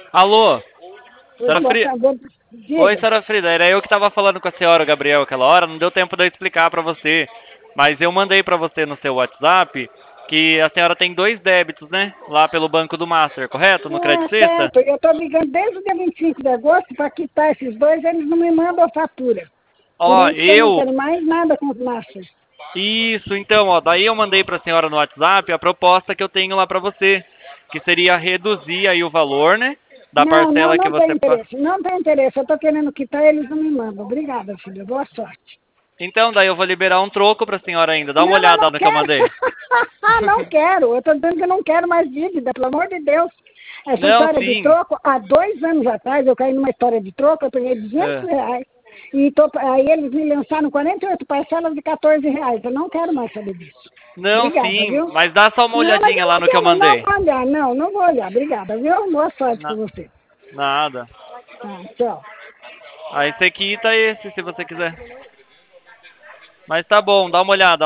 Alô, Oi, senhora boa Frida? tarde. Oi, Diga. senhora Frida, era eu que estava falando com a senhora, Gabriel, aquela hora, não deu tempo de eu explicar para você, mas eu mandei para você no seu WhatsApp que a senhora tem dois débitos, né? Lá pelo Banco do Master, correto? No Credit Ah, Sexta? certo. Eu estou ligando desde o dia 25 de agosto para quitar esses dois, eles não me mandam a fatura. Por Ó, isso que eu não quero mais nada com os Masters. Isso, então, ó, daí eu mandei para a senhora no WhatsApp a proposta que eu tenho lá para você, que seria reduzir aí o valor, né? Da Não, não, parcela que não tem você... interesse. Não tem interesse. Eu estou querendo quitar, eles não me mandam. Obrigada, filha. Boa sorte. Então, daí eu vou liberar um troco para a senhora ainda. Dá uma Não, eu olhada não no que eu quero. mandei. Não quero. Eu estou dizendo que eu não quero mais dívida, pelo amor de Deus. Essa Não, história de sim. troco, há 2 anos atrás, eu caí numa história de troco, eu peguei 200 É. reais. Aí eles me lançaram 48 parcelas de 14 reais. Eu não quero mais saber disso. Não, Obrigada, sim, viu? mas dá só uma Não, mas olhadinha eu lá não no que eu quero, não mandei. vou olhar, não, não vou olhar. Obrigada, viu? Boa sorte com Na- você. nada. Tá, tchau. Aí você quita esse, se você quiser. Mas tá bom, dá uma olhada.